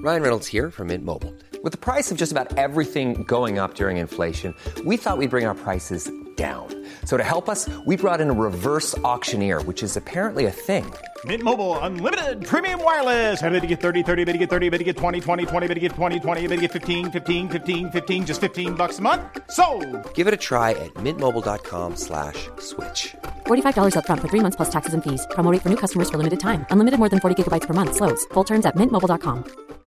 Ryan Reynolds here from Mint Mobile. With the price of just about everything going up during inflation, we thought we'd bring our prices down. So to help us, we brought in a reverse auctioneer, which is apparently a thing. Mint Mobile Unlimited Premium Wireless. How to get 30, 30, bit to get 30, bit to get 20, 20, 20, bit to get 20, 20, bit to get 15, 15, 15, 15, just $15 a month? Sold! Give it a try at mintmobile.com/switch. $45 up front for 3 months plus taxes and fees. Promo rate for new customers for limited time. Unlimited more than 40 gigabytes per month. Slows full terms at mintmobile.com.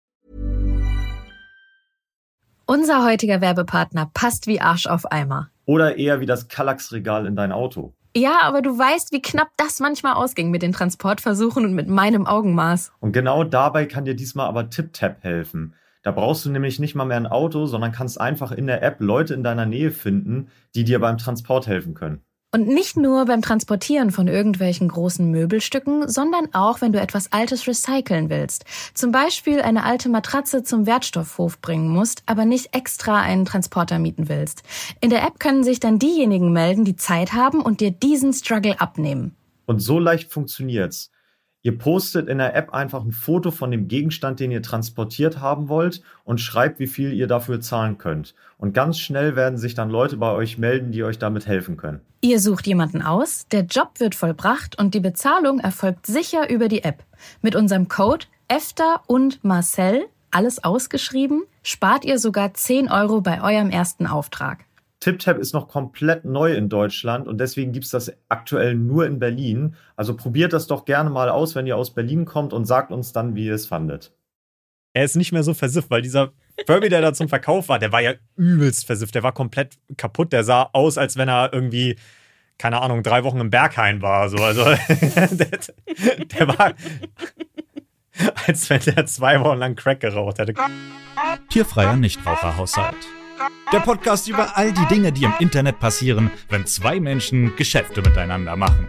Unser heutiger Werbepartner passt wie Arsch auf Eimer. Oder eher wie das Kallax-Regal in dein Auto. Ja, aber du weißt, wie knapp das manchmal ausging mit den Transportversuchen und mit meinem Augenmaß. Und genau dabei kann dir diesmal aber TipTap helfen. Da brauchst du nämlich nicht mal mehr ein Auto, sondern kannst einfach in der App Leute in deiner Nähe finden, die dir beim Transport helfen können. Und nicht nur beim Transportieren von irgendwelchen großen Möbelstücken, sondern auch, wenn du etwas Altes recyceln willst. Zum Beispiel eine alte Matratze zum Wertstoffhof bringen musst, aber nicht extra einen Transporter mieten willst. In der App können sich dann diejenigen melden, die Zeit haben und dir diesen Struggle abnehmen. Und so leicht funktioniert's. Ihr postet in der App einfach ein Foto von dem Gegenstand, den ihr transportiert haben wollt und schreibt, wie viel ihr dafür zahlen könnt. Und ganz schnell werden sich dann Leute bei euch melden, die euch damit helfen können. Ihr sucht jemanden aus, der Job wird vollbracht und die Bezahlung erfolgt sicher über die App. Mit unserem Code EFTA und Marcel, alles ausgeschrieben, spart ihr sogar 10 € bei eurem ersten Auftrag. TipTap ist noch komplett neu in Deutschland und deswegen gibt's das aktuell nur in Berlin. Also probiert das doch gerne mal aus, wenn ihr aus Berlin kommt und sagt uns dann, wie ihr es fandet. Er ist nicht mehr so versifft, weil dieser Furby, der da zum Verkauf war, der war ja übelst versifft. Der war komplett kaputt. Der sah aus, als wenn er irgendwie, keine Ahnung, 3 Wochen im Berghain war. So. Also der war, als wenn der 2 Wochen lang Crack geraucht hätte. Tierfreier Nichtraucherhaushalt. Der Podcast über all die Dinge, die im Internet passieren, wenn 2 Menschen Geschäfte miteinander machen.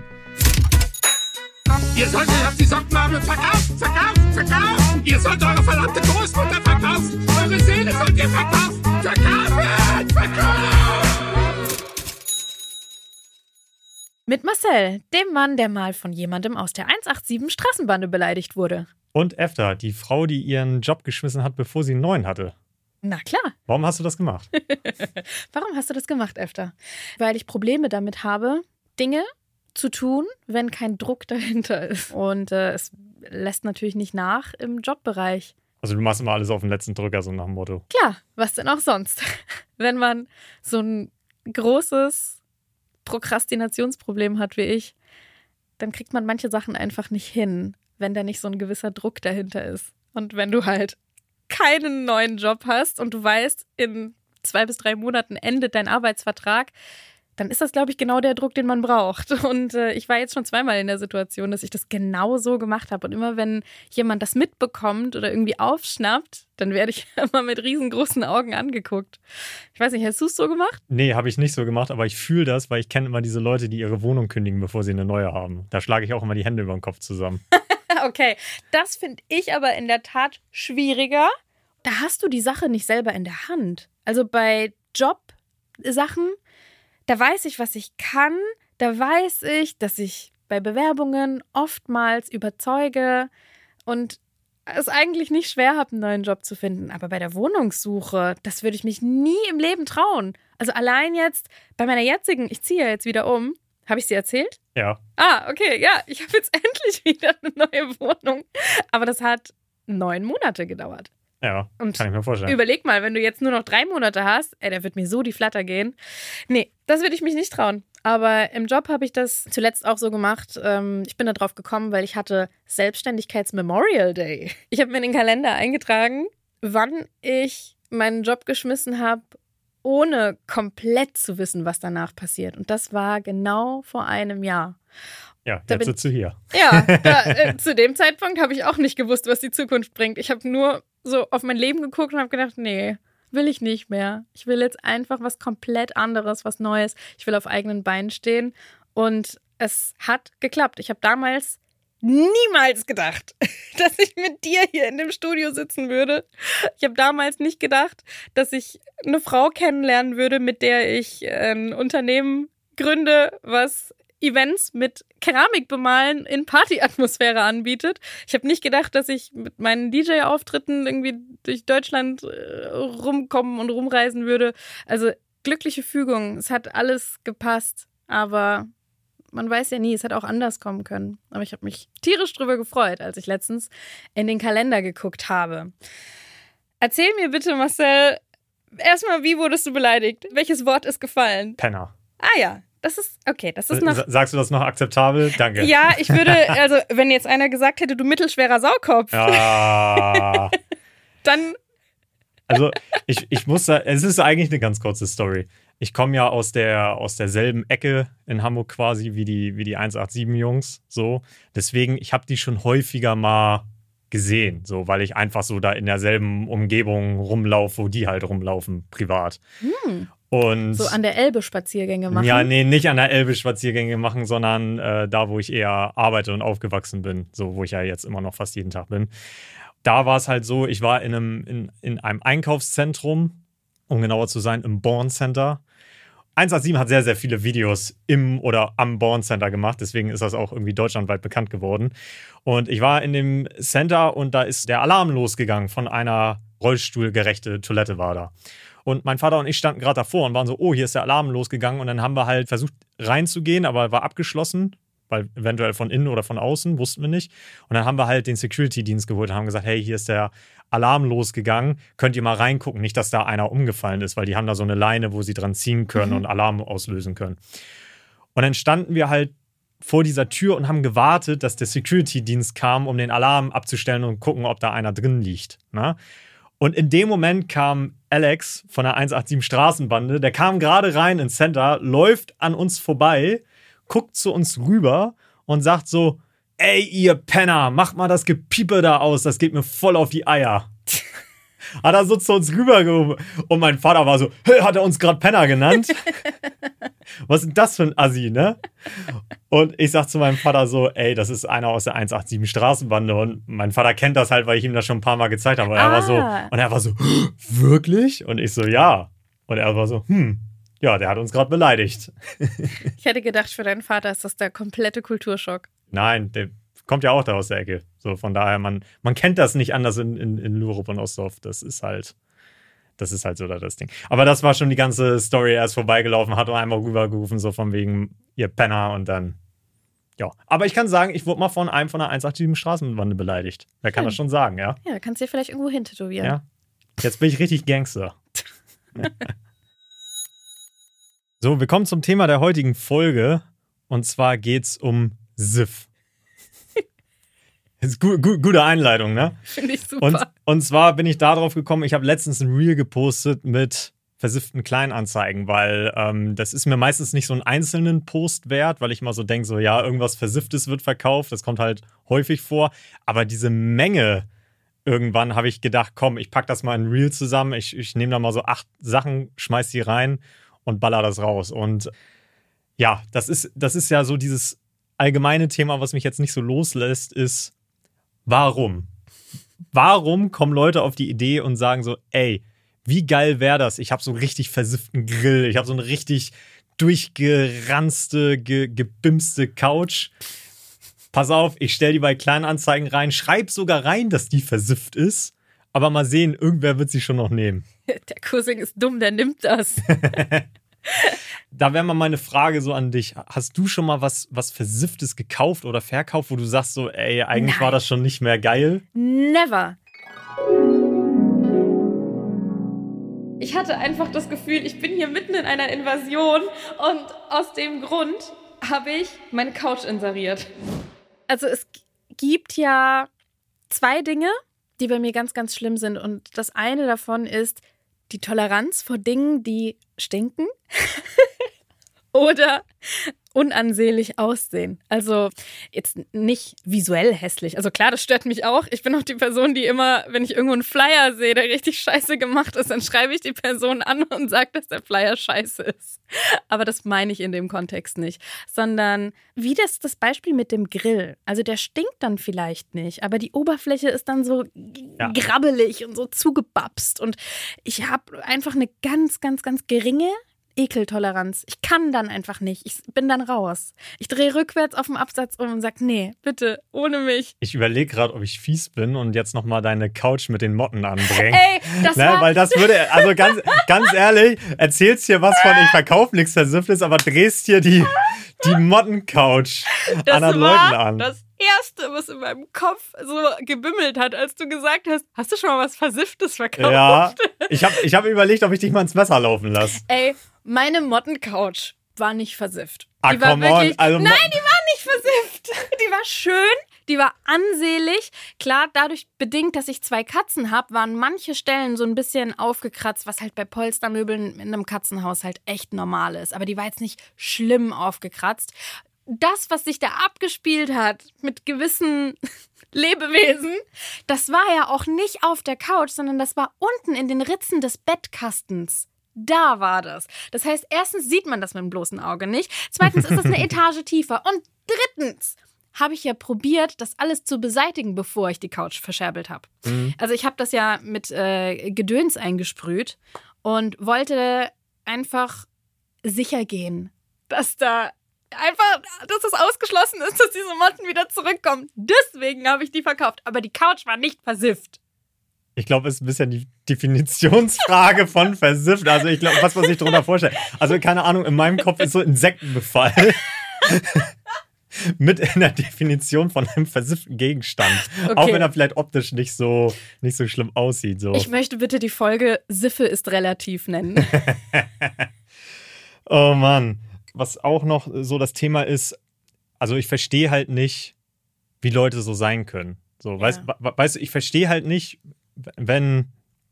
Ihr solltet auf die Sockenarme verkaufen, verkaufen, verkaufen. Ihr sollt eure verdammte Großmutter verkaufen. Eure Seele sollt ihr verkaufen. Verkaufen, verkaufen. Mit Marcel, dem Mann, der mal von jemandem aus der 187 Straßenbande beleidigt wurde. Und Efta, die Frau, die ihren Job geschmissen hat, bevor sie einen neuen hatte. Na klar. Warum hast du das gemacht? Warum hast du das gemacht, Efta? Weil ich Probleme damit habe, Dinge zu tun, wenn kein Druck dahinter ist. Und es lässt natürlich nicht nach im Jobbereich. Also du machst immer alles auf den letzten Drücker, so nach dem Motto. Klar, was denn auch sonst? Wenn man so ein großes Prokrastinationsproblem hat wie ich, dann kriegt man manche Sachen einfach nicht hin, wenn da nicht so ein gewisser Druck dahinter ist. Und wenn du halt keinen neuen Job hast und du weißt, in 2 bis 3 Monaten endet dein Arbeitsvertrag, dann ist das, glaube ich, genau der Druck, den man braucht. Und ich war jetzt schon 2-mal in der Situation, dass ich das genau so gemacht habe. Und immer, wenn jemand das mitbekommt oder irgendwie aufschnappt, dann werde ich immer mit riesengroßen Augen angeguckt. Ich weiß nicht, hast du es so gemacht? Nee, habe ich nicht so gemacht, aber ich fühle das, weil ich kenne immer diese Leute, die ihre Wohnung kündigen, bevor sie eine neue haben. Da schlage ich auch immer die Hände über den Kopf zusammen. Okay, das finde ich aber in der Tat schwieriger. Da hast du die Sache nicht selber in der Hand. Also bei Jobsachen, da weiß ich, was ich kann. Da weiß ich, dass ich bei Bewerbungen oftmals überzeuge und es eigentlich nicht schwer habe, einen neuen Job zu finden. Aber bei der Wohnungssuche, das würde ich mich nie im Leben trauen. Also allein jetzt bei meiner jetzigen, ich ziehe ja jetzt wieder um. Habe ich sie erzählt? Ja. Ah, okay, ja, ich habe jetzt endlich wieder eine neue Wohnung. Aber das hat 9 Monate gedauert. Ja, und kann ich mir vorstellen. Überleg mal, wenn du jetzt nur noch 3 Monate hast, da wird mir so die Flatter gehen. Nee, das würde ich mich nicht trauen. Aber im Job habe ich das zuletzt auch so gemacht. Ich bin da drauf gekommen, weil ich hatte Selbstständigkeits-Memorial Day. Ich habe mir in den Kalender eingetragen, wann ich meinen Job geschmissen habe, ohne komplett zu wissen, was danach passiert. Und das war genau vor einem Jahr. Ja, jetzt sitzt du hier. Ja, zu dem Zeitpunkt habe ich auch nicht gewusst, was die Zukunft bringt. Ich habe nur so auf mein Leben geguckt und habe gedacht, nee, will ich nicht mehr. Ich will jetzt einfach was komplett anderes, was Neues. Ich will auf eigenen Beinen stehen. Und es hat geklappt. Ich habe damals niemals gedacht, dass ich mit dir hier in dem Studio sitzen würde. Ich habe damals nicht gedacht, dass ich eine Frau kennenlernen würde, mit der ich ein Unternehmen gründe, was Events mit Keramik bemalen in Partyatmosphäre anbietet. Ich habe nicht gedacht, dass ich mit meinen DJ-Auftritten irgendwie durch Deutschland rumkommen und rumreisen würde. Also glückliche Fügung, es hat alles gepasst, aber man weiß ja nie, es hat auch anders kommen können. Aber ich habe mich tierisch drüber gefreut, als ich letztens in den Kalender geguckt habe. Erzähl mir bitte, Marcel, erstmal, wie wurdest du beleidigt? Welches Wort ist gefallen? Penner. Ah ja, das ist noch... Sagst du das noch akzeptabel? Danke. Ja, ich würde, also wenn jetzt einer gesagt hätte, du mittelschwerer Saukopf, Ja. dann... Also ich muss sagen, es ist eigentlich eine ganz kurze Story. Ich komme ja aus derselben Ecke in Hamburg quasi wie die 187-Jungs. So. Deswegen, ich habe die schon häufiger mal gesehen, so, weil ich einfach so da in derselben Umgebung rumlaufe, wo die halt rumlaufen, privat. Und So an der Elbe Spaziergänge machen? Ja, nee, nicht an der Elbe Spaziergänge machen, sondern da, wo ich eher arbeite und aufgewachsen bin. So, wo ich ja jetzt immer noch fast jeden Tag bin. Da war es halt so, ich war in einem Einkaufszentrum, um genauer zu sein, im Born Center. 187 hat sehr, sehr viele Videos im oder am Born Center gemacht, deswegen ist das auch irgendwie deutschlandweit bekannt geworden. Und ich war in dem Center und da ist der Alarm losgegangen von einer rollstuhlgerechte Toilette war da. Und mein Vater und ich standen gerade davor und waren so, oh, hier ist der Alarm losgegangen. Und dann haben wir halt versucht reinzugehen, aber war abgeschlossen, weil eventuell von innen oder von außen, wussten wir nicht. Und dann haben wir halt den Security-Dienst geholt und haben gesagt, hey, hier ist der Alarm losgegangen, könnt ihr mal reingucken. Nicht, dass da einer umgefallen ist, weil die haben da so eine Leine, wo sie dran ziehen können und Alarm auslösen können. Und dann standen wir halt vor dieser Tür und haben gewartet, dass der Security-Dienst kam, um den Alarm abzustellen und gucken, ob da einer drin liegt. Na? Und in dem Moment kam Alex von der 187 Straßenbande, der kam gerade rein ins Center, läuft an uns vorbei, guckt zu uns rüber und sagt so, ey, ihr Penner, macht mal das Gepiepe da aus, das geht mir voll auf die Eier. Hat er so zu uns rübergehoben. Und mein Vater war so, hey, hat er uns gerade Penner genannt? Was ist denn das für ein Assi, ne? Und ich sag zu meinem Vater so, ey, das ist einer aus der 187 Straßenbande. Und mein Vater kennt das halt, weil ich ihm das schon ein paar Mal gezeigt habe. Und er war so, wirklich? Und ich so, ja. Und er war so, ja, der hat uns gerade beleidigt. Ich hätte gedacht, für deinen Vater ist das der komplette Kulturschock. Nein, der kommt ja auch da aus der Ecke. So, von daher, man kennt das nicht anders in Lurup und Ostdorf. Das ist halt so das Ding. Aber das war schon die ganze Story. Er ist vorbeigelaufen, hat einmal rübergerufen, so von wegen, ihr Penner, und dann, ja. Aber ich kann sagen, ich wurde mal von einem von der 187 Straßenbande beleidigt. Wer kann das schon sagen, ja? Ja, kannst du dir vielleicht irgendwo hintätowieren. Ja. Jetzt bin ich richtig Gangster. So, wir kommen zum Thema der heutigen Folge. Und zwar geht's um Siff. Das ist gute Einleitung, ne? Finde ich super. Und zwar bin ich da drauf gekommen, ich habe letztens ein Reel gepostet mit versifften Kleinanzeigen, weil das ist mir meistens nicht so einen einzelnen Post wert, weil ich immer so denke, so ja, irgendwas Versifftes wird verkauft, das kommt halt häufig vor. Aber diese Menge, irgendwann habe ich gedacht, komm, ich pack das mal in ein Reel zusammen, ich nehme da mal so 8 Sachen, schmeiß die rein und baller das raus. Und ja, das ist ja so dieses allgemeine Thema, was mich jetzt nicht so loslässt, ist, warum? Warum kommen Leute auf die Idee und sagen so, ey, wie geil wäre das? Ich habe so einen richtig versifften Grill, ich habe so eine richtig durchgeranzte, gebimste Couch. Pass auf, ich stelle die bei Kleinanzeigen rein, schreib sogar rein, dass die versifft ist, aber mal sehen, irgendwer wird sie schon noch nehmen. Der Cousin ist dumm, der nimmt das. Da wäre mal meine Frage so an dich. Hast du schon mal was Versifftes gekauft oder verkauft, wo du sagst so, ey, eigentlich war das schon nicht mehr geil? Never. Ich hatte einfach das Gefühl, ich bin hier mitten in einer Invasion und aus dem Grund habe ich meine Couch inseriert. Also es gibt ja 2 Dinge, die bei mir ganz, ganz schlimm sind. Und das eine davon ist die Toleranz vor Dingen, die stinken oder unansehnlich aussehen. Also jetzt nicht visuell hässlich. Also klar, das stört mich auch. Ich bin auch die Person, die immer, wenn ich irgendwo einen Flyer sehe, der richtig scheiße gemacht ist, dann schreibe ich die Person an und sage, dass der Flyer scheiße ist. Aber das meine ich in dem Kontext nicht. Sondern wie das Beispiel mit dem Grill. Also der stinkt dann vielleicht nicht, aber die Oberfläche ist dann so grabbelig und so zugebapst. Und ich habe einfach eine ganz, ganz, ganz geringe Ekeltoleranz. Ich kann dann einfach nicht. Ich bin dann raus. Ich drehe rückwärts auf dem Absatz um und sag, nee, bitte, ohne mich. Ich überlege gerade, ob ich fies bin und jetzt nochmal deine Couch mit den Motten anbringe. Ey, das war... Weil das würde, also ganz ehrlich, erzählst hier was von, ich verkaufe nichts Versifftes, aber drehst hier die Mottencouch anderen Leuten an. Das Erste, was in meinem Kopf so gebimmelt hat, als du gesagt hast du schon mal was Versifftes verkauft? Ja, ich hab überlegt, ob ich dich mal ins Messer laufen lasse. Ey, meine Mottencouch war nicht versifft. Ah, Die war come on. wirklich, Also, nein, die war nicht versifft. Die war schön, die war ansehlich. Klar, dadurch bedingt, dass ich 2 Katzen habe, waren manche Stellen so ein bisschen aufgekratzt, was halt bei Polstermöbeln in einem Katzenhaus halt echt normal ist. Aber die war jetzt nicht schlimm aufgekratzt. Das, was sich da abgespielt hat mit gewissen Lebewesen, das war ja auch nicht auf der Couch, sondern das war unten in den Ritzen des Bettkastens. Da war das. Das heißt, erstens sieht man das mit dem bloßen Auge nicht. Zweitens ist das eine Etage tiefer. Und drittens habe ich ja probiert, das alles zu beseitigen, bevor ich die Couch verscherbelt habe. Mhm. Also ich habe das ja mit Gedöns eingesprüht und wollte einfach sicher gehen, dass es ausgeschlossen ist, dass diese Motten wieder zurückkommen. Deswegen habe ich die verkauft. Aber die Couch war nicht versifft. Ich glaube, es ist ein bisschen die Definitionsfrage von versifft. Also ich glaube, was man sich darunter vorstellt. Also keine Ahnung, in meinem Kopf ist so Insektenbefall mit in der Definition von einem versifften Gegenstand. Okay. Auch wenn er vielleicht optisch nicht so schlimm aussieht. So. Ich möchte bitte die Folge Siffe ist relativ nennen. Oh Mann. Was auch noch so das Thema ist, also ich verstehe halt nicht, wie Leute so sein können. So, ja. Weißt du, ich verstehe halt nicht, wenn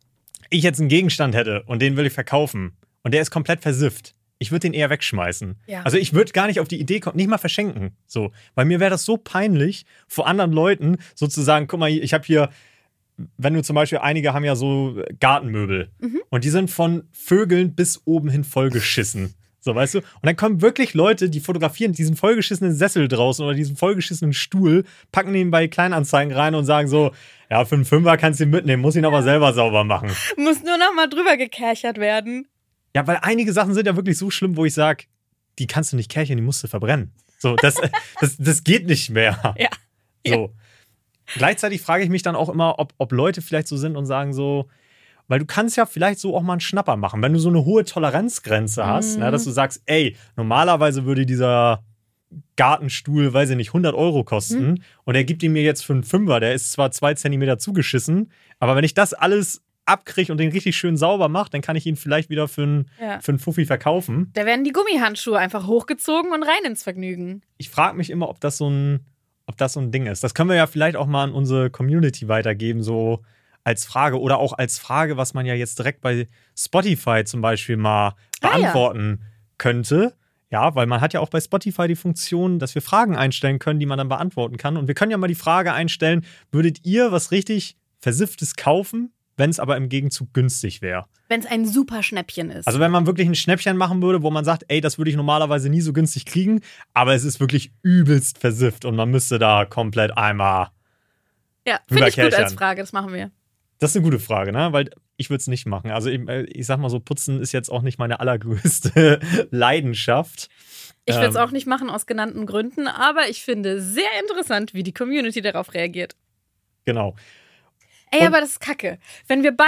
ich jetzt einen Gegenstand hätte und den will ich verkaufen und der ist komplett versifft. Ich würde den eher wegschmeißen. Ja. Also ich würde gar nicht auf die Idee kommen, nicht mal verschenken. So, weil mir wäre das so peinlich, vor anderen Leuten sozusagen, guck mal, ich habe hier, wenn du zum Beispiel, einige haben ja so Gartenmöbel und die sind von Vögeln bis oben hin vollgeschissen. So, weißt du? Und dann kommen wirklich Leute, die fotografieren diesen vollgeschissenen Sessel draußen oder diesen vollgeschissenen Stuhl, packen ihn bei Kleinanzeigen rein und sagen so, ja, für einen Fünfer kannst du ihn mitnehmen, muss ihn aber selber sauber machen. Muss nur noch mal drüber gekärchert werden. Ja, weil einige Sachen sind ja wirklich so schlimm, wo ich sage, die kannst du nicht kärchern, die musst du verbrennen. So, das geht nicht mehr. Ja. So. Ja. Gleichzeitig frage ich mich dann auch immer, ob Leute vielleicht so sind und sagen so, weil du kannst ja vielleicht so auch mal einen Schnapper machen, wenn du so eine hohe Toleranzgrenze hast, dass du sagst, ey, normalerweise würde dieser Gartenstuhl, weiß ich nicht, 100 € kosten und er gibt ihn mir jetzt für einen Fünfer, der ist zwar 2 Zentimeter zugeschissen, aber wenn ich das alles abkriege und den richtig schön sauber mache, dann kann ich ihn vielleicht wieder für einen Fuffi verkaufen. Da werden die Gummihandschuhe einfach hochgezogen und rein ins Vergnügen. Ich frage mich immer, ob das so ein Ding ist. Das können wir ja vielleicht auch mal an unsere Community weitergeben, so als Frage oder auch als Frage, was man ja jetzt direkt bei Spotify zum Beispiel mal beantworten könnte. Ja, weil man hat ja auch bei Spotify die Funktion, dass wir Fragen einstellen können, die man dann beantworten kann. Und wir können ja mal die Frage einstellen, würdet ihr was richtig Versifftes kaufen, wenn es aber im Gegenzug günstig wäre? Wenn es ein super Schnäppchen ist. Also wenn man wirklich ein Schnäppchen machen würde, wo man sagt, ey, das würde ich normalerweise nie so günstig kriegen, aber es ist wirklich übelst versifft und man müsste da komplett einmal finde ich gut als Frage, das machen wir. Das ist eine gute Frage, ne? Weil ich würde es nicht machen. Also ich sag mal so, Putzen ist jetzt auch nicht meine allergrößte Leidenschaft. Ich würde es auch nicht machen aus genannten Gründen, aber ich finde sehr interessant, wie die Community darauf reagiert. Genau. Ey, aber das ist kacke. Wenn wir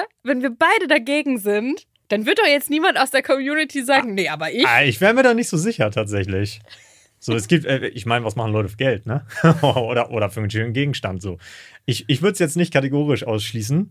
beide dagegen sind, dann wird doch jetzt niemand aus der Community sagen, nee, aber ich. Ich wäre mir da nicht so sicher, tatsächlich. So, es gibt, ich meine, was machen Leute für Geld, ne? oder für einen schönen Gegenstand, so. Ich würde es jetzt nicht kategorisch ausschließen.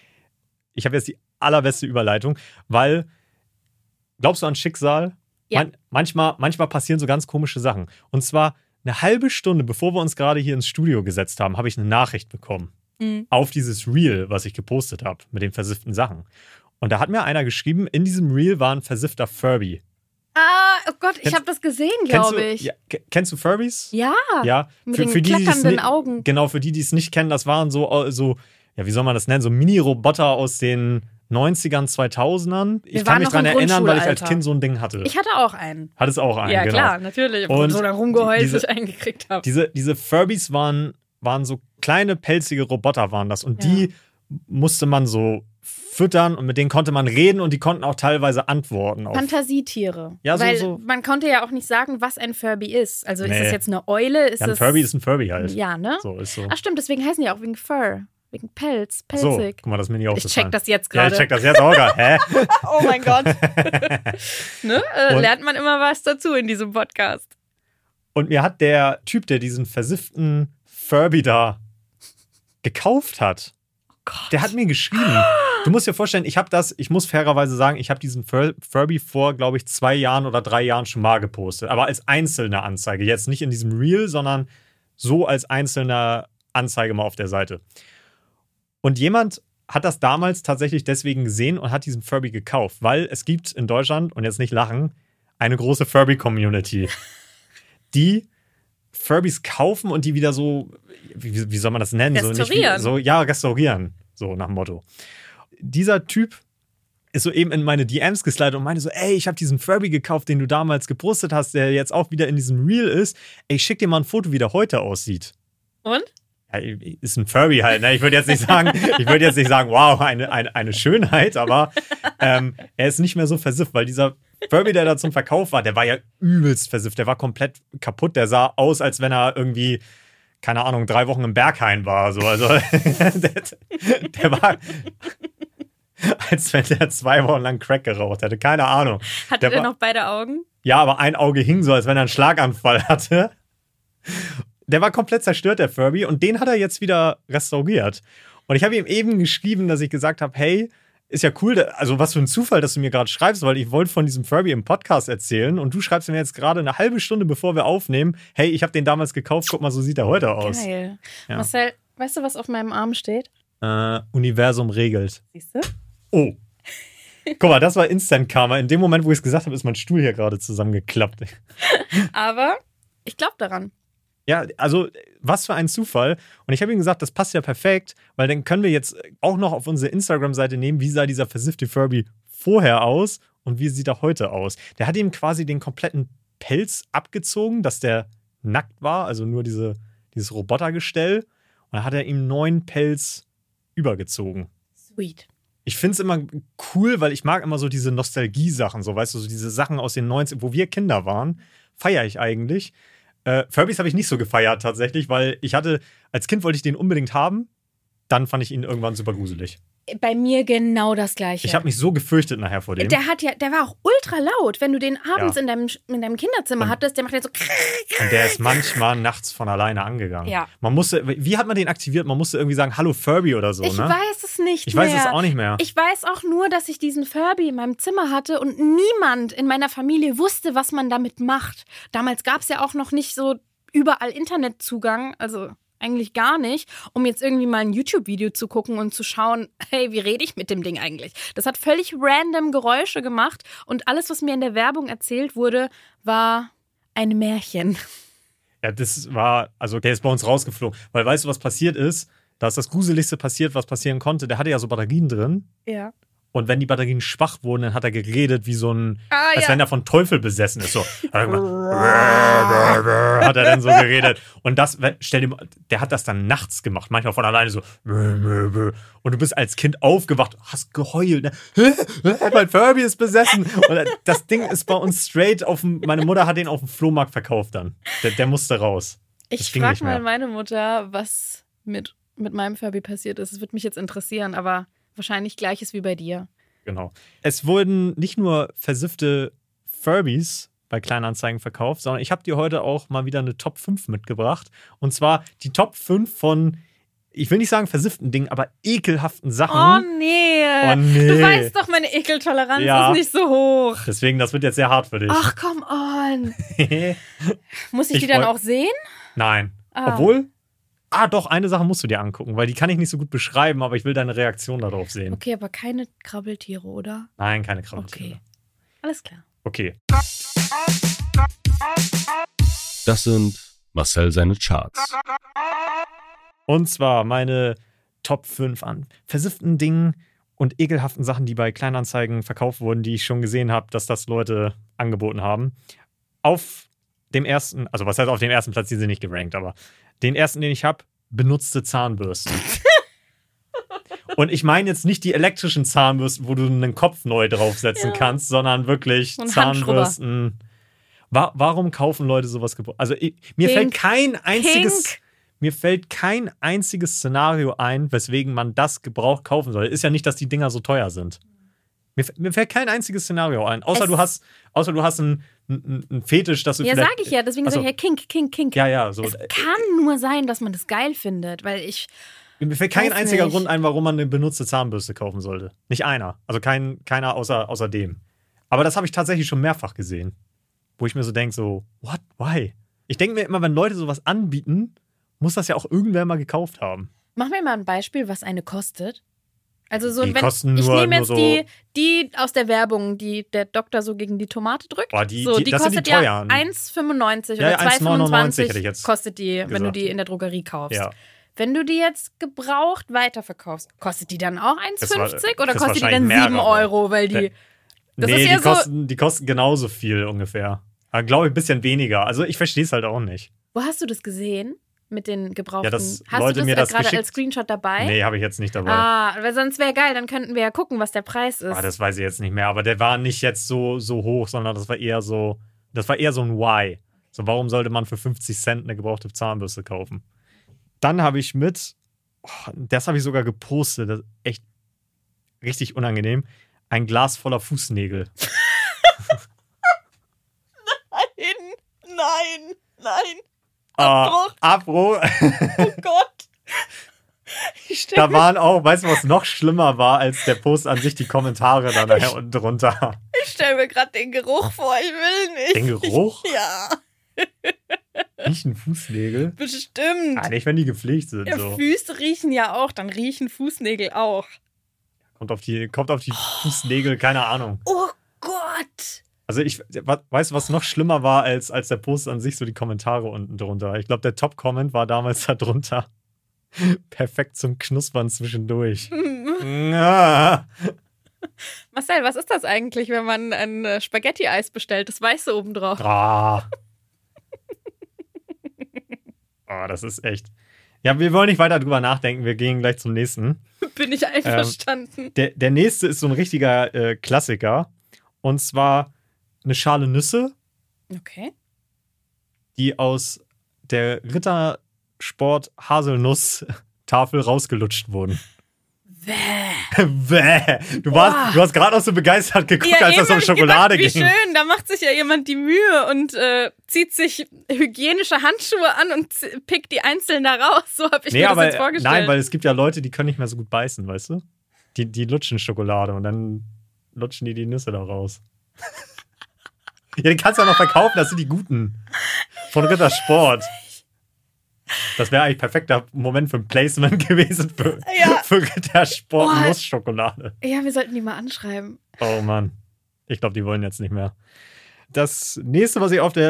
Ich habe jetzt die allerbeste Überleitung, weil, glaubst du an Schicksal? Ja. Manchmal passieren so ganz komische Sachen. Und zwar eine halbe Stunde, bevor wir uns gerade hier ins Studio gesetzt haben, habe ich eine Nachricht bekommen. Auf dieses Reel, was ich gepostet habe, mit den versifften Sachen. Und da hat mir einer geschrieben, in diesem Reel war ein versiffter Furby. Oh Gott, ich habe das gesehen, glaube ich. Ja, kennst du Furbies? Ja, mit für den klappernden Augen. Genau, für die es nicht kennen, das waren so, ja, wie soll man das nennen, so Mini-Roboter aus den 90ern, 2000ern. Ich kann mich daran erinnern, weil ich als Kind so ein Ding hatte. Ich hatte auch einen. Hattest auch einen, ja, genau. Ja, klar, natürlich. Und so lange rumgeheult, bis ich einen gekriegt habe. Diese Furbies waren so kleine, pelzige Roboter waren das. Und die musste man so füttern und mit denen konnte man reden und die konnten auch teilweise antworten. Fantasietiere. Ja, Weil so. man konnte ja auch nicht sagen, was ein Furby ist. Also ist Nee. es jetzt eine Eule? Ist Ja, ein es Furby ist ein Furby halt. Ja, ne? So ist so. Ach stimmt, deswegen heißen die auch wegen Fur. Wegen Pelz. So, Pelzig. guck mal, das ist mir nicht Ich aufgefallen. check das jetzt Ja, gerade. ich check das jetzt auch gerade. Hä? Oh mein Gott. Ne? Und- Lernt man immer was dazu in diesem Podcast. Und mir hat der Typ, der diesen versifften Furby da gekauft hat, der hat mir geschrieben. Du musst dir vorstellen, ich muss fairerweise sagen, ich habe diesen Furby vor, glaube ich, 2 Jahren oder 3 Jahren schon mal gepostet. Aber als einzelne Anzeige. Jetzt nicht in diesem Reel, sondern so als einzelne Anzeige mal auf der Seite. Und jemand hat das damals tatsächlich deswegen gesehen und hat diesen Furby gekauft, weil es gibt in Deutschland, und jetzt nicht lachen, eine große Furby-Community, die Furbys kaufen und die wieder so, wie soll man das nennen? Restaurieren. Restaurieren, so nach dem Motto. Dieser Typ ist so eben in meine DMs geslidet und meinte so, ey, ich habe diesen Furby gekauft, den du damals gepostet hast, der jetzt auch wieder in diesem Reel ist. Ey, ich schick dir mal ein Foto, wie der heute aussieht. Und? Ja, ist ein Furby halt, ne? Ich würde jetzt nicht sagen, wow, eine Schönheit, aber er ist nicht mehr so versifft, weil dieser Furby, der da zum Verkauf war, der war ja übelst versifft, der war komplett kaputt, der sah aus, als wenn er irgendwie, keine Ahnung, 3 Wochen im Berghain war, so, also der war, als wenn der 2 Wochen lang Crack geraucht hätte, keine Ahnung. Hatte der noch beide Augen? Ja, aber ein Auge hing so, als wenn er einen Schlaganfall hatte. Der war komplett zerstört, der Furby, und den hat er jetzt wieder restauriert. Und ich habe ihm eben geschrieben, dass ich gesagt habe, hey, ist ja cool, also was für ein Zufall, dass du mir gerade schreibst, weil ich wollte von diesem Furby im Podcast erzählen und du schreibst mir jetzt gerade eine halbe Stunde, bevor wir aufnehmen, hey, ich habe den damals gekauft, guck mal, so sieht er heute aus. Geil. Ja. Marcel, weißt du, was auf meinem Arm steht? Universum regelt. Siehst du? Oh. Guck mal, das war Instant Karma. In dem Moment, wo ich es gesagt habe, ist mein Stuhl hier gerade zusammengeklappt. Aber ich glaube daran. Ja, also was für ein Zufall. Und ich habe ihm gesagt, das passt ja perfekt, weil dann können wir jetzt auch noch auf unsere Instagram-Seite nehmen, wie sah dieser versiffte Furby vorher aus und wie sieht er heute aus. Der hat ihm quasi den kompletten Pelz abgezogen, dass der nackt war, also nur dieses Robotergestell. Und dann hat er ihm 9 Pelz übergezogen. Sweet. Ich finde es immer cool, weil ich mag immer so diese Nostalgie-Sachen, so weißt du, so diese Sachen aus den 90ern, wo wir Kinder waren, feiere ich eigentlich. Furbys habe ich nicht so gefeiert tatsächlich, weil als Kind wollte ich den unbedingt haben, dann fand ich ihn irgendwann super gruselig. Bei mir genau das Gleiche. Ich habe mich so gefürchtet nachher vor dem. Der war auch ultra laut. Wenn du den abends Ja. in deinem Kinderzimmer hattest, der macht ja so. Und der ist manchmal nachts von alleine angegangen. Ja. Wie hat man den aktiviert? Man musste irgendwie sagen, hallo Furby oder so, Ich ne? weiß es nicht Ich mehr. weiß es auch nicht mehr. Ich weiß auch nur, dass ich diesen Furby in meinem Zimmer hatte und niemand in meiner Familie wusste, was man damit macht. Damals gab es ja auch noch nicht so überall Internetzugang, also eigentlich gar nicht, um jetzt irgendwie mal ein YouTube-Video zu gucken und zu schauen, hey, wie rede ich mit dem Ding eigentlich? Das hat völlig random Geräusche gemacht und alles, was mir in der Werbung erzählt wurde, war ein Märchen. Ja, der ist bei uns rausgeflogen. Weil weißt du, was passiert ist? Da ist das Gruseligste passiert, was passieren konnte. Der hatte ja so Batterien drin. Ja. Und wenn die Batterien schwach wurden, dann hat er geredet wie so ein, als ja. wenn er von Teufel besessen ist. So. Hat er dann so geredet. Und der hat das dann nachts gemacht, manchmal von alleine so. Und du bist als Kind aufgewacht, hast geheult. Ne? Mein Furby ist besessen. Und das Ding ist bei uns straight meine Mutter hat den auf dem Flohmarkt verkauft dann. Der musste raus. Ich ging frage nicht mehr. mal meine Mutter, was mit meinem Furby passiert ist. Es würde mich jetzt interessieren, aber wahrscheinlich Gleiches wie bei dir. Genau. Es wurden nicht nur versiffte Furbys bei Kleinanzeigen verkauft, sondern ich habe dir heute auch mal wieder eine Top 5 mitgebracht. Und zwar die Top 5 von, ich will nicht sagen versifften Dingen, aber ekelhaften Sachen. Oh nee. Oh nee. Du weißt doch, meine Ekeltoleranz ist nicht so hoch. Deswegen, das wird jetzt sehr hart für dich. Ach, come on. Muss ich die Ich dann freu- auch sehen? Nein. Obwohl, doch, eine Sache musst du dir angucken, weil die kann ich nicht so gut beschreiben, aber ich will deine Reaktion darauf sehen. Okay, aber keine Krabbeltiere, oder? Nein, keine Krabbeltiere. Okay. Alles klar. Okay. Das sind Marcel seine Charts. Und zwar meine Top 5 an versifften Dingen und ekelhaften Sachen, die bei Kleinanzeigen verkauft wurden, die ich schon gesehen habe, dass das Leute angeboten haben. Auf dem ersten, also was heißt auf dem ersten Platz, die sind nicht gerankt, aber den ersten, den ich habe, benutzte Zahnbürsten. Und ich meine jetzt nicht die elektrischen Zahnbürsten, wo du einen Kopf neu draufsetzen kannst, sondern wirklich Und Zahnbürsten. Warum kaufen Leute sowas gebraucht? Also mir fällt kein einziges Szenario ein, weswegen man das gebraucht kaufen soll. Ist ja nicht, dass die Dinger so teuer sind. Mir fällt kein einziges Szenario ein. Außer du hast einen Fetisch, dass du Ja, vielleicht... sag ich ja. Deswegen sage ich ja Kink. Ja, so. Es kann nur sein, dass man das geil findet, weil Mir fällt kein einziger nicht. Grund ein, warum man eine benutzte Zahnbürste kaufen sollte. Nicht einer. Also keiner außer dem. Aber das habe ich tatsächlich schon mehrfach gesehen. Wo ich mir so denke, what? Why? Ich denke mir immer, wenn Leute sowas anbieten, muss das ja auch irgendwer mal gekauft haben. Mach mir mal ein Beispiel, was eine kostet. Also so, Die wenn kosten ich nur nehme jetzt so die aus der Werbung, die der Doktor so gegen die Tomate drückt. Boah, die das sind kostet die ja teuren. 1,95 Ja, oder 1,99 hätte ich 2,25 jetzt kostet die, wenn du gesagt. die in der Drogerie kaufst. Ja. Wenn du die jetzt gebraucht weiterverkaufst, kostet die dann auch 1,50 oder das kostet die dann wahrscheinlich 7 Euro, weil die... Das ist ja die kosten genauso viel ungefähr. Aber glaube ich, ein bisschen weniger. Also ich verstehe es halt auch nicht. Wo hast du das gesehen? Mit den gebrauchten... Ja, dass hast Leute du mir das gerade geschickt- als Screenshot dabei? Nee, habe ich jetzt nicht dabei. Weil sonst wäre geil, dann könnten wir ja gucken, was der Preis ist. Das weiß ich jetzt nicht mehr. Aber der war nicht jetzt so hoch, sondern das war eher so ein Why. So, warum sollte man für 50 Cent eine gebrauchte Zahnbürste kaufen? Dann habe ich das habe ich sogar gepostet, das ist echt richtig unangenehm, ein Glas voller Fußnägel. Nein. Abbruch. Oh Gott. Da waren auch, weißt du, was noch schlimmer war als der Post an sich, die Kommentare da nachher unten drunter. Ich stelle mir gerade den Geruch vor, ich will nicht. Den Geruch? Ja, Riechen Fußnägel? bestimmt. Nicht, wenn die gepflegt sind. Ja, So. Füße riechen ja auch, dann riechen Fußnägel auch. Kommt auf die Fußnägel, keine Ahnung. Oh Gott. Also weißt du, was noch schlimmer war als der Post an sich, so die Kommentare unten drunter? Ich glaube, der Top-Comment war damals da drunter. Perfekt zum Knuspern zwischendurch. Ja. Marcel, was ist das eigentlich, wenn man ein Spaghetti-Eis bestellt? Das Weiße oben drauf. Das ist echt. Ja, wir wollen nicht weiter drüber nachdenken. Wir gehen gleich zum nächsten. Bin ich einverstanden. Der nächste ist so ein richtiger Klassiker. Und zwar eine Schale Nüsse, Okay. die aus der Rittersport Haselnuss-Tafel rausgelutscht wurden. Bäh. Du hast gerade auch so begeistert geguckt, als das um Schokolade Wie ging. schön, da macht sich ja jemand die Mühe und zieht sich hygienische Handschuhe an und pickt die einzeln da raus. So habe ich mir das jetzt vorgestellt. Nein, weil es gibt ja Leute, die können nicht mehr so gut beißen, weißt du? Die lutschen Schokolade und dann lutschen die Nüsse da raus. Ja, die kannst du ja noch verkaufen, das sind die guten. Von Rittersport. Das wäre eigentlich perfekter Moment für ein Placement gewesen für Rittersport Nussschokolade. Ja, wir sollten die mal anschreiben. Oh Mann. Ich glaube, die wollen jetzt nicht mehr. Das nächste, was ich auf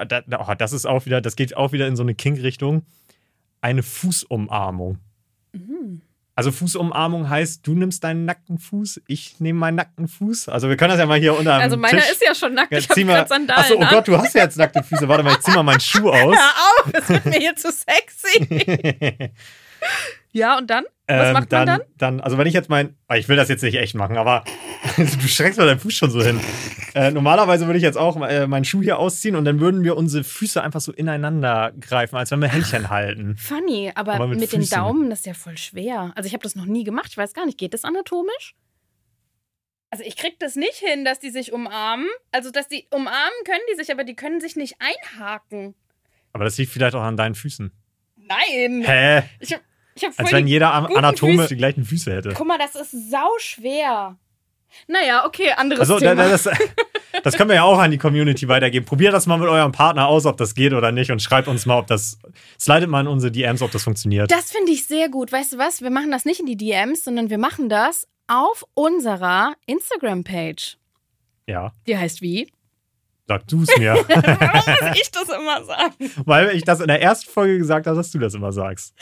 das geht auch wieder in so eine Kink-Richtung. Eine Fußumarmung. Also Fußumarmung heißt, du nimmst deinen nackten Fuß, ich nehme meinen nackten Fuß. Also wir können das ja mal hier unter Also meiner ist ja schon nackt, ich habe gerade Sandalen. Achso, oh Gott, du hast ja jetzt nackte Füße. Warte mal, ich zieh mal meinen Schuh aus. Hör auf, das wird mir hier zu sexy. Ja, und dann? Was macht man dann? Also wenn ich jetzt ich will das jetzt nicht echt machen, aber du streckst mal deinen Fuß schon so hin. Normalerweise würde ich jetzt auch meinen Schuh hier ausziehen und dann würden wir unsere Füße einfach so ineinander greifen, als wenn wir Händchen halten. Funny, aber mit den Füßen. Daumen, das ist ja voll schwer. Also ich habe das noch nie gemacht, ich weiß gar nicht, geht das anatomisch? Also ich krieg das nicht hin, dass die sich umarmen. Also dass die umarmen können die sich, aber die können sich nicht einhaken. Aber das liegt vielleicht auch an deinen Füßen. Nein! Hä? Ich hab voll Als wenn die jeder guten Anatome Füße. die gleichen Füße hätte. Guck mal, das ist sau schwer. Naja, okay, anderes Also Thema. das können wir ja auch an die Community weitergeben. Probiert das mal mit eurem Partner aus, ob das geht oder nicht und schreibt uns mal, ob das slidet mal in unsere DMs, ob das funktioniert. Das finde ich sehr gut. Weißt du was? Wir machen das nicht in die DMs, sondern wir machen das auf unserer Instagram-Page. Ja. Die heißt wie? Sag du es mir. Warum muss ich das immer sagen? Weil ich das in der ersten Folge gesagt habe, dass du das immer sagst.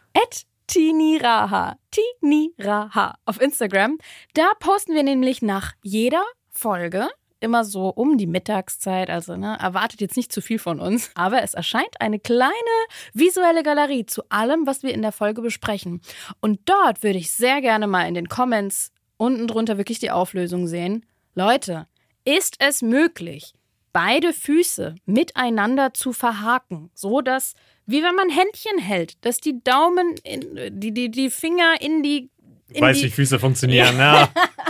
@tiniraha auf Instagram. Da posten wir nämlich nach jeder Folge immer so um die Mittagszeit, also erwartet jetzt nicht zu viel von uns. Aber es erscheint eine kleine visuelle Galerie zu allem, was wir in der Folge besprechen. Und dort würde ich sehr gerne mal in den Comments unten drunter wirklich die Auflösung sehen. Leute, ist es möglich, beide Füße miteinander zu verhaken, so dass, wie wenn man Händchen hält, dass die Daumen, die Finger in die... Wie Füße funktionieren, ja.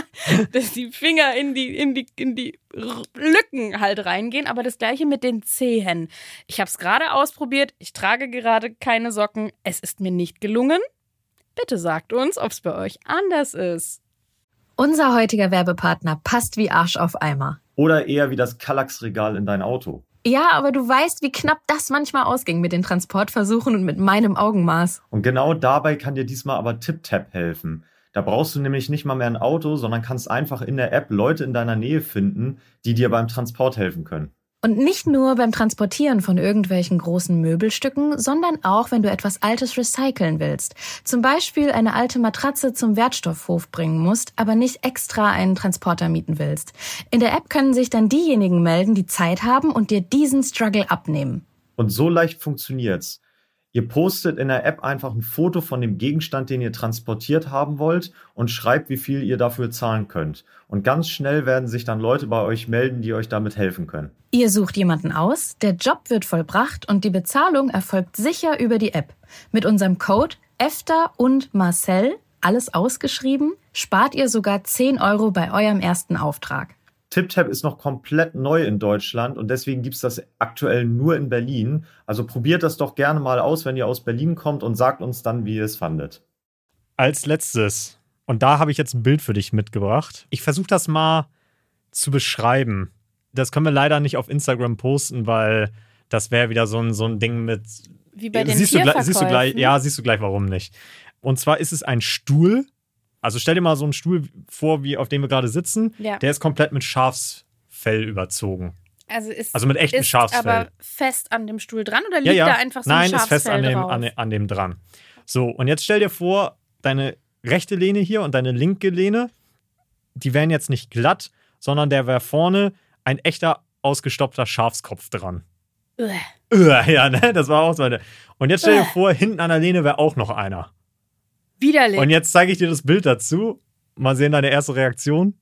Dass die Finger in die Lücken halt reingehen, aber das gleiche mit den Zehen. Ich habe es gerade ausprobiert, ich trage gerade keine Socken, es ist mir nicht gelungen. Bitte sagt uns, ob es bei euch anders ist. Unser heutiger Werbepartner passt wie Arsch auf Eimer. Oder eher wie das Kallax-Regal in dein Auto. Ja, aber du weißt, wie knapp das manchmal ausging mit den Transportversuchen und mit meinem Augenmaß. Und genau dabei kann dir diesmal aber TipTap helfen. Da brauchst du nämlich nicht mal mehr ein Auto, sondern kannst einfach in der App Leute in deiner Nähe finden, die dir beim Transport helfen können. Und nicht nur beim Transportieren von irgendwelchen großen Möbelstücken, sondern auch, wenn du etwas Altes recyceln willst. Zum Beispiel eine alte Matratze zum Wertstoffhof bringen musst, aber nicht extra einen Transporter mieten willst. In der App können sich dann diejenigen melden, die Zeit haben und dir diesen Struggle abnehmen. Und so leicht funktioniert's. Ihr postet in der App einfach ein Foto von dem Gegenstand, den ihr transportiert haben wollt und schreibt, wie viel ihr dafür zahlen könnt. Und ganz schnell werden sich dann Leute bei euch melden, die euch damit helfen können. Ihr sucht jemanden aus, der Job wird vollbracht und die Bezahlung erfolgt sicher über die App. Mit unserem Code EFTA und Marcel, alles ausgeschrieben, spart ihr sogar 10 € bei eurem ersten Auftrag. TipTap ist noch komplett neu in Deutschland und deswegen gibt's das aktuell nur in Berlin. Also probiert das doch gerne mal aus, wenn ihr aus Berlin kommt und sagt uns dann, wie ihr es fandet. Als letztes, und da habe ich jetzt ein Bild für dich mitgebracht. Ich versuche das mal zu beschreiben. Das können wir leider nicht auf Instagram posten, weil das wäre wieder so ein Ding mit... Wie bei den siehst du gleich, warum nicht. Und zwar ist es ein Stuhl. Also stell dir mal so einen Stuhl vor, wie auf dem wir gerade sitzen. Ja. Der ist komplett mit Schafsfell überzogen. Also mit echtem Schafsfell. Aber fest an dem Stuhl dran oder liegt da einfach so ein Schafsfell drauf? Nein, ist fest an dem dran. So, und jetzt stell dir vor, deine rechte Lehne hier und deine linke Lehne, die wären jetzt nicht glatt, sondern der wäre vorne ein echter ausgestopfter Schafskopf dran. Ja, ne? Das war auch so eine. Und jetzt stell dir vor, hinten an der Lehne wäre auch noch einer. Widerlich. Und jetzt zeige ich dir das Bild dazu. Mal sehen deine erste Reaktion.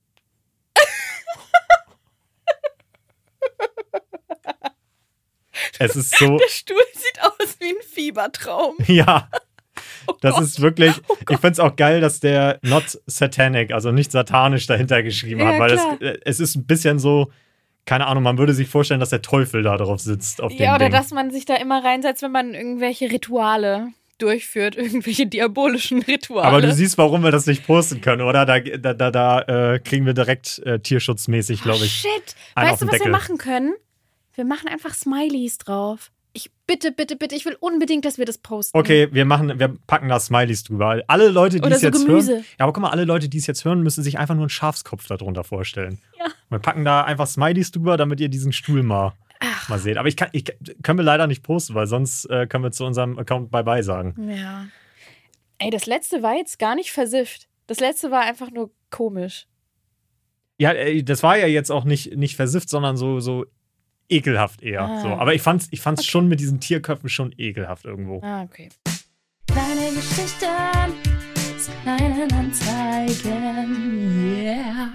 Es ist so. Der Stuhl sieht aus wie ein Fiebertraum. Ja. Das ist wirklich. Ich finde es auch geil, dass der Not Satanic, also nicht satanisch, dahinter geschrieben hat, weil es ist ein bisschen so. Keine Ahnung, man würde sich vorstellen, dass der Teufel da drauf sitzt. Auf dem oder Ding. Dass man sich da immer reinsetzt, wenn man irgendwelche Rituale durchführt, irgendwelche diabolischen Rituale. Aber du siehst, warum wir das nicht posten können, oder? Da kriegen wir direkt tierschutzmäßig, glaube ich. Shit! Weißt du, was wir machen können? Wir machen einfach Smileys drauf. Bitte, ich will unbedingt, dass wir das posten. Okay, wir packen da Smileys drüber. Alle Leute, die es jetzt Gemüse. hören. Ja, aber guck mal, alle Leute, die es jetzt hören, müssen sich einfach nur einen Schafskopf darunter vorstellen. Ja. Wir packen da einfach Smileys drüber, damit ihr diesen Stuhl mal seht. Aber können wir leider nicht posten, weil sonst können wir zu unserem Account Bye-Bye sagen. Ja. Ey, das letzte war jetzt gar nicht versifft. Das letzte war einfach nur komisch. Ja, das war ja jetzt auch nicht versifft, sondern so ekelhaft eher. So. Aber ich fand's schon mit diesen Tierköpfen schon ekelhaft irgendwo. Ah, okay. Kleine Geschichten zu kleinen Anzeigen. Yeah.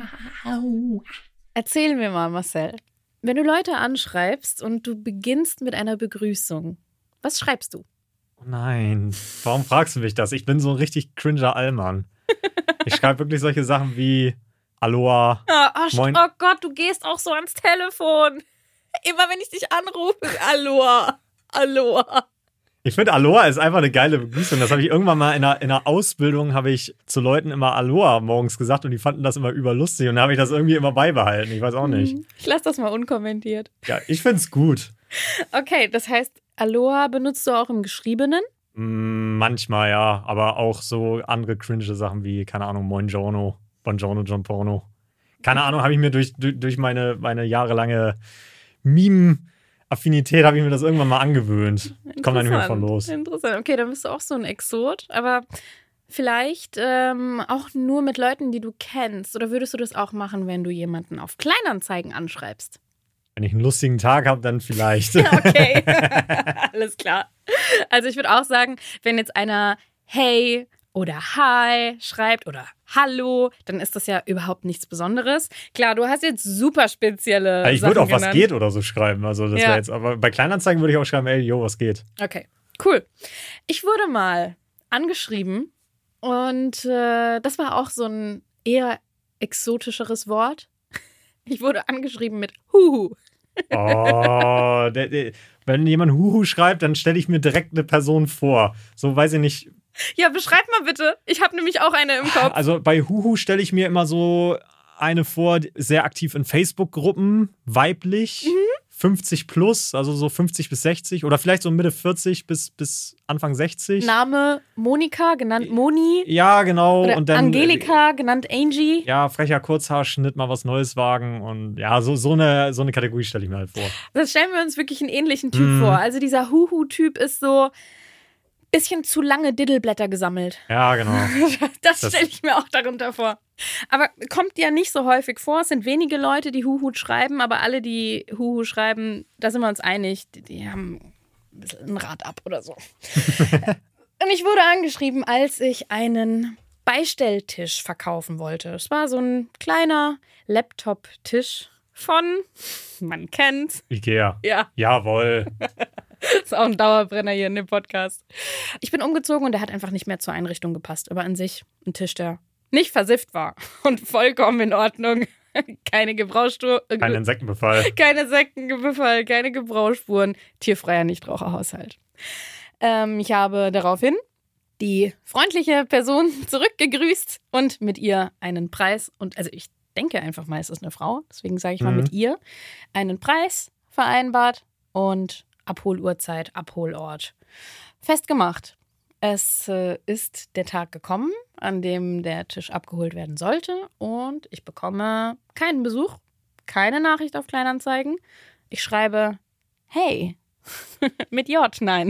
Erzähl mir mal, Marcel. Wenn du Leute anschreibst und du beginnst mit einer Begrüßung, was schreibst du? Oh nein, warum fragst du mich das? Ich bin so ein richtig cringer Allmann. Ich schreibe wirklich solche Sachen wie Aloha. Moin. Oh Gott, du gehst auch so ans Telefon. Immer wenn ich dich anrufe, Aloha. Ich finde, Aloha ist einfach eine geile Begrüßung. Das habe ich irgendwann mal in einer Ausbildung, habe ich zu Leuten immer Aloha morgens gesagt und die fanden das immer überlustig und da habe ich das irgendwie immer beibehalten. Ich weiß auch nicht. Ich lasse das mal unkommentiert. Ja, ich finde es gut. Okay, das heißt, Aloha benutzt du auch im Geschriebenen? Manchmal, ja. Aber auch so andere cringe Sachen wie, keine Ahnung, Buongiorno, John Porno. Keine Ahnung, habe ich mir durch meine jahrelange Meme-Affinität habe ich mir das irgendwann mal angewöhnt. Kommt da nicht mehr von los. Interessant. Okay, dann bist du auch so ein Exot. Aber Vielleicht auch nur mit Leuten, die du kennst. Oder würdest du das auch machen, wenn du jemanden auf Kleinanzeigen anschreibst? Wenn ich einen lustigen Tag habe, dann vielleicht. Okay, alles klar. Also ich würde auch sagen, wenn jetzt einer Hey oder Hi schreibt oder Hallo, dann ist das ja überhaupt nichts Besonderes. Klar, du hast jetzt super spezielle Ich Sachen würde auch genannt. was geht oder so schreiben. Also das wäre jetzt, aber bei Kleinanzeigen würde ich auch schreiben, ey, yo, was geht? Okay, cool. Ich wurde mal angeschrieben und das war auch so ein eher exotischeres Wort. Ich wurde angeschrieben mit Huhu. Oh, wenn jemand Huhu schreibt, dann stelle ich mir direkt eine Person vor. So, weiß ich nicht. Ja, beschreib mal bitte. Ich habe nämlich auch eine im Kopf. Also bei Huhu stelle ich mir immer so eine vor, sehr aktiv in Facebook-Gruppen, weiblich, 50 plus, also so 50 bis 60 oder vielleicht so Mitte 40 bis Anfang 60. Name Monika, genannt Moni. Ja, genau. Oder und dann Angelika, genannt Angie. Ja, frecher Kurzhaarschnitt, mal was Neues wagen und ja, so eine Kategorie stelle ich mir halt vor. Das stellen wir uns wirklich einen ähnlichen Typ vor. Also dieser Huhu-Typ ist so bisschen zu lange Diddleblätter gesammelt. Ja, genau. Das stelle ich mir auch darunter vor. Aber kommt ja nicht so häufig vor. Es sind wenige Leute, die Huhu schreiben, aber alle, die Huhu schreiben, da sind wir uns einig, die haben ein bisschen ein Rad ab oder so. Und ich wurde angeschrieben, als ich einen Beistelltisch verkaufen wollte. Es war so ein kleiner Laptop-Tisch von, man kennt's. Ikea. Ja. Jawohl. Ist auch ein Dauerbrenner hier in dem Podcast. Ich bin umgezogen und der hat einfach nicht mehr zur Einrichtung gepasst. Aber an sich ein Tisch, der nicht versifft war und vollkommen in Ordnung. Keine Gebrauchsspuren. Kein Insektenbefall. Keine Insektenbefall, keine Gebrauchsspuren. Tierfreier Nichtraucherhaushalt. Ich habe daraufhin die freundliche Person zurückgegrüßt und mit ihr einen Preis. Und also ich denke einfach mal, es ist eine Frau. Deswegen sage ich mal mit ihr einen Preis vereinbart und Abholuhrzeit, Abholort festgemacht. Es ist der Tag gekommen, an dem der Tisch abgeholt werden sollte und ich bekomme keinen Besuch, keine Nachricht auf Kleinanzeigen. Ich schreibe, hey, mit J, nein.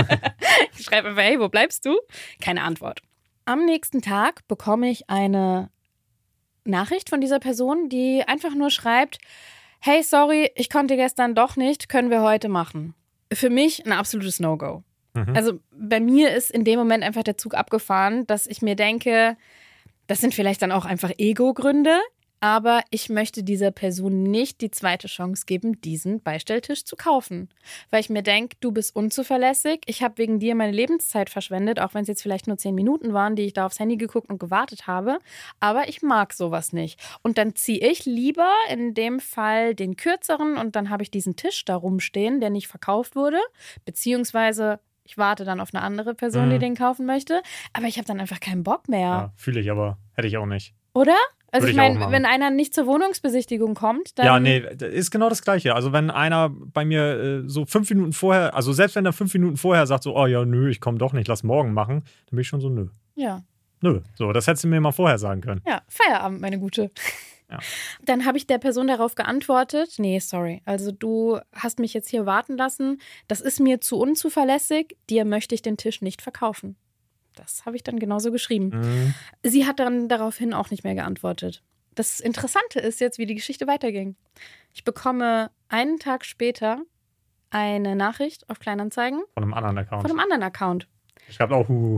Ich schreibe einfach, hey, wo bleibst du? Keine Antwort. Am nächsten Tag bekomme ich eine Nachricht von dieser Person, die einfach nur schreibt, hey, sorry, ich konnte gestern doch nicht, können wir heute machen. Für mich ein absolutes No-Go. Also bei mir ist in dem Moment einfach der Zug abgefahren, dass ich mir denke, das sind vielleicht dann auch einfach Ego-Gründe, aber ich möchte dieser Person nicht die zweite Chance geben, diesen Beistelltisch zu kaufen. Weil ich mir denke, du bist unzuverlässig, ich habe wegen dir meine Lebenszeit verschwendet, auch wenn es jetzt vielleicht nur 10 Minuten waren, die ich da aufs Handy geguckt und gewartet habe, aber ich mag sowas nicht. Und dann ziehe ich lieber in dem Fall den kürzeren und dann habe ich diesen Tisch da rumstehen, der nicht verkauft wurde, beziehungsweise ich warte dann auf eine andere Person, die den kaufen möchte, aber ich habe dann einfach keinen Bock mehr. Ja, fühle ich, aber hätte ich auch nicht. Oder? Also Würde ich ich auch meine, machen. wenn einer nicht zur Wohnungsbesichtigung kommt, dann... Ja, nee, das ist genau das Gleiche. Also wenn einer bei mir so 5 Minuten vorher, also selbst wenn er 5 Minuten vorher sagt so, oh ja, nö, ich komme doch nicht, lass morgen machen, dann bin ich schon so, nö. Ja. Nö, so, das hättest du mir mal vorher sagen können. Ja, Feierabend, meine Gute. Ja. Dann habe ich der Person darauf geantwortet, nee, sorry, also du hast mich jetzt hier warten lassen, das ist mir zu unzuverlässig, dir möchte ich den Tisch nicht verkaufen. Das habe ich dann genauso geschrieben. Sie hat dann daraufhin auch nicht mehr geantwortet. Das Interessante ist jetzt, wie die Geschichte weiterging. Ich bekomme einen Tag später eine Nachricht auf Kleinanzeigen Von einem anderen Account. von einem anderen Account. Schreibt auch Huhu.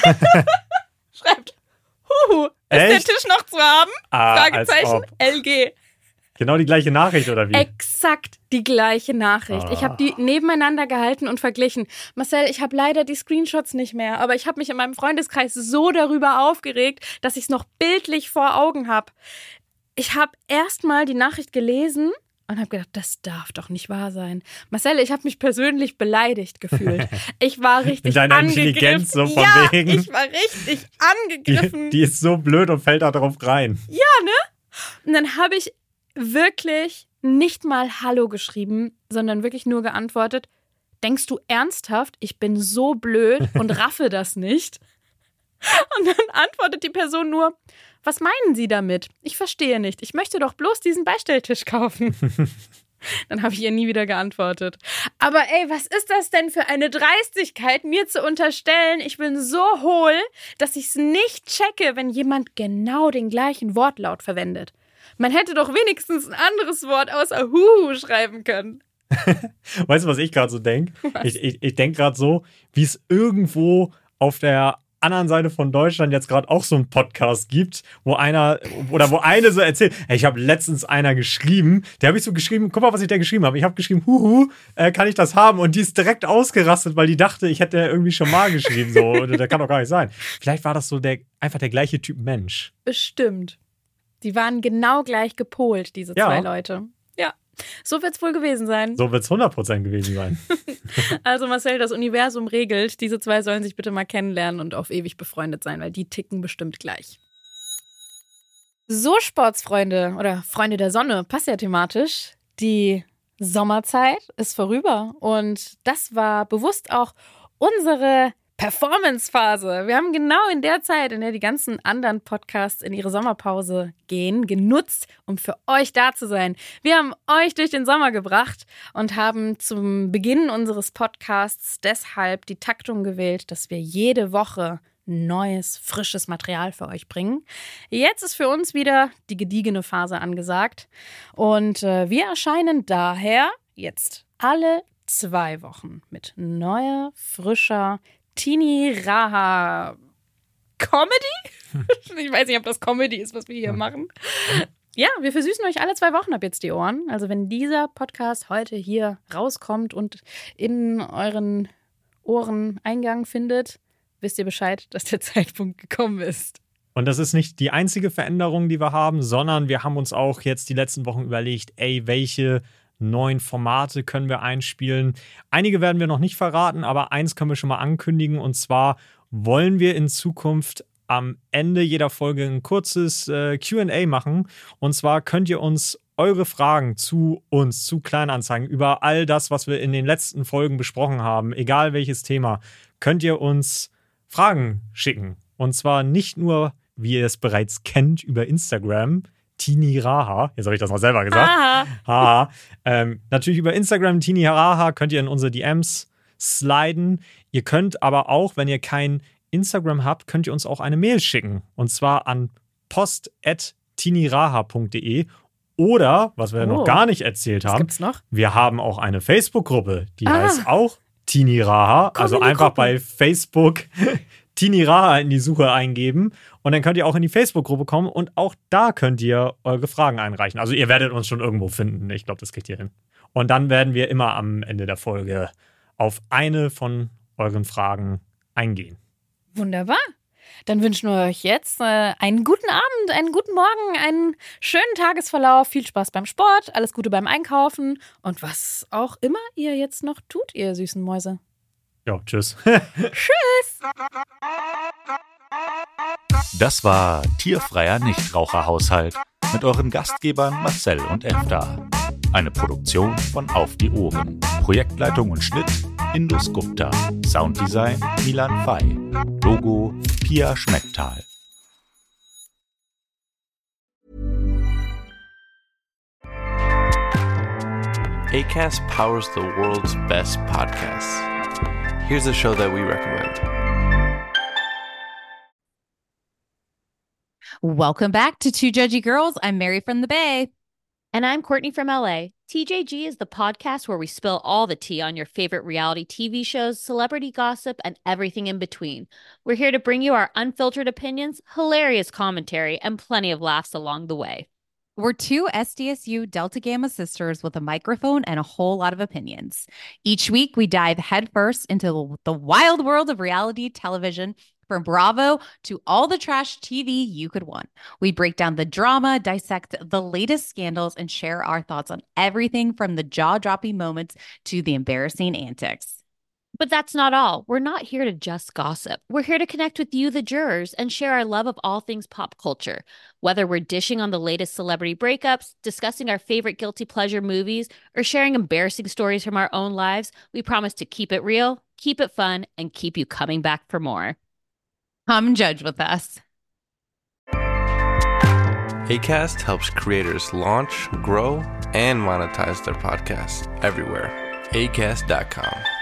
Schreibt, Huhu, ist der Echt? Tisch noch zu haben? Fragezeichen, als ob. LG. Genau die gleiche Nachricht, oder wie? Exakt die gleiche Nachricht. Ich habe die nebeneinander gehalten und verglichen. Marcel, ich habe leider die Screenshots nicht mehr, aber ich habe mich in meinem Freundeskreis so darüber aufgeregt, dass ich es noch bildlich vor Augen habe. Ich habe erstmal die Nachricht gelesen und habe gedacht, das darf doch nicht wahr sein. Marcel, ich habe mich persönlich beleidigt gefühlt. Ich war richtig Mit deiner angegriffen. Intelligenz so von ja, wegen. ich war richtig angegriffen. Die ist so blöd und fällt da drauf rein. Ja, ne? Und dann habe ich wirklich nicht mal Hallo geschrieben, sondern wirklich nur geantwortet, denkst du ernsthaft, ich bin so blöd und raffe das nicht? Und dann antwortet die Person nur, was meinen Sie damit? Ich verstehe nicht. Ich möchte doch bloß diesen Beistelltisch kaufen. Dann habe ich ihr nie wieder geantwortet. Aber ey, was ist das denn für eine Dreistigkeit, mir zu unterstellen, ich bin so hohl, dass ich es nicht checke, wenn jemand genau den gleichen Wortlaut verwendet. Man hätte doch wenigstens ein anderes Wort außer Huhu schreiben können. Weißt du, was ich gerade so denke? Ich denke gerade so, wie es irgendwo auf der anderen Seite von Deutschland jetzt gerade auch so einen Podcast gibt, wo eine so erzählt, hey, ich habe letztens einer geschrieben, der habe ich so geschrieben, guck mal, was ich da geschrieben habe. Ich habe geschrieben, Huhu, kann ich das haben? Und die ist direkt ausgerastet, weil die dachte, ich hätte irgendwie schon mal geschrieben. So, das kann doch gar nicht sein. Vielleicht war das so einfach der gleiche Typ Mensch. Bestimmt. Die waren genau gleich gepolt, diese zwei Leute. Ja, so wird es wohl gewesen sein. So wird es 100% gewesen sein. Also Marcel, das Universum regelt, diese zwei sollen sich bitte mal kennenlernen und auf ewig befreundet sein, weil die ticken bestimmt gleich. So, Sportsfreunde oder Freunde der Sonne, passt ja thematisch. Die Sommerzeit ist vorüber und das war bewusst auch unsere Performance-Phase. Wir haben genau in der Zeit, in der die ganzen anderen Podcasts in ihre Sommerpause gehen, genutzt, um für euch da zu sein. Wir haben euch durch den Sommer gebracht und haben zum Beginn unseres Podcasts deshalb die Taktung gewählt, dass wir jede Woche neues, frisches Material für euch bringen. Jetzt ist für uns wieder die gediegene Phase angesagt und wir erscheinen daher jetzt alle 2 Wochen mit neuer, frischer Tini Raha Comedy? Ich weiß nicht, ob das Comedy ist, was wir hier machen. Ja, wir versüßen euch alle 2 Wochen ab jetzt die Ohren. Also wenn dieser Podcast heute hier rauskommt und in euren Ohren Eingang findet, wisst ihr Bescheid, dass der Zeitpunkt gekommen ist. Und das ist nicht die einzige Veränderung, die wir haben, sondern wir haben uns auch jetzt die letzten Wochen überlegt, welche neuen Formate können wir einspielen. Einige werden wir noch nicht verraten, aber eins können wir schon mal ankündigen. Und zwar wollen wir in Zukunft am Ende jeder Folge ein kurzes Q&A machen. Und zwar könnt ihr uns eure Fragen zu uns, zu Kleinanzeigen, über all das, was wir in den letzten Folgen besprochen haben, egal welches Thema, könnt ihr uns Fragen schicken. Und zwar nicht nur, wie ihr es bereits kennt, über Instagram, Tini Raha. Jetzt habe ich das noch selber gesagt. Haha. Natürlich über Instagram, Tini Raha, könnt ihr in unsere DMs sliden. Ihr könnt aber auch, wenn ihr kein Instagram habt, könnt ihr uns auch eine Mail schicken. Und zwar an post@tiniraha.de. Oder, was wir noch gar nicht erzählt haben, gibt's noch? Wir haben auch eine Facebook-Gruppe, die heißt auch Tini Raha. Also einfach bei Facebook Tini Raha in die Suche eingeben und dann könnt ihr auch in die Facebook-Gruppe kommen und auch da könnt ihr eure Fragen einreichen. Also ihr werdet uns schon irgendwo finden. Ich glaube, das kriegt ihr hin. Und dann werden wir immer am Ende der Folge auf eine von euren Fragen eingehen. Wunderbar. Dann wünschen wir euch jetzt einen guten Abend, einen guten Morgen, einen schönen Tagesverlauf, viel Spaß beim Sport, alles Gute beim Einkaufen und was auch immer ihr jetzt noch tut, ihr süßen Mäuse. Ja, tschüss. Tschüss. Das war Tierfreier Nichtraucherhaushalt mit euren Gastgebern Marcel und Efta. Eine Produktion von Auf die Ohren. Projektleitung und Schnitt Indus Gupta. Sounddesign Milan Fay. Logo Pia Schmecktal. Acast powers the world's best podcasts. Here's a show that we recommend. Welcome back to Two Judgy Girls. I'm Mary from the Bay. And I'm Courtney from LA. TJG is the podcast where we spill all the tea on your favorite reality TV shows, celebrity gossip, and everything in between. We're here to bring you our unfiltered opinions, hilarious commentary, and plenty of laughs along the way. We're 2 SDSU Delta Gamma sisters with a microphone and a whole lot of opinions. Each week, we dive headfirst into the wild world of reality television, from Bravo to all the trash TV you could want. We break down the drama, dissect the latest scandals, and share our thoughts on everything from the jaw-dropping moments to the embarrassing antics. But that's not all. We're not here to just gossip. We're here to connect with you, the jurors, and share our love of all things pop culture. Whether we're dishing on the latest celebrity breakups, discussing our favorite guilty pleasure movies, or sharing embarrassing stories from our own lives, we promise to keep it real, keep it fun, and keep you coming back for more. Come judge with us. Acast helps creators launch, grow, and monetize their podcasts everywhere. Acast.com.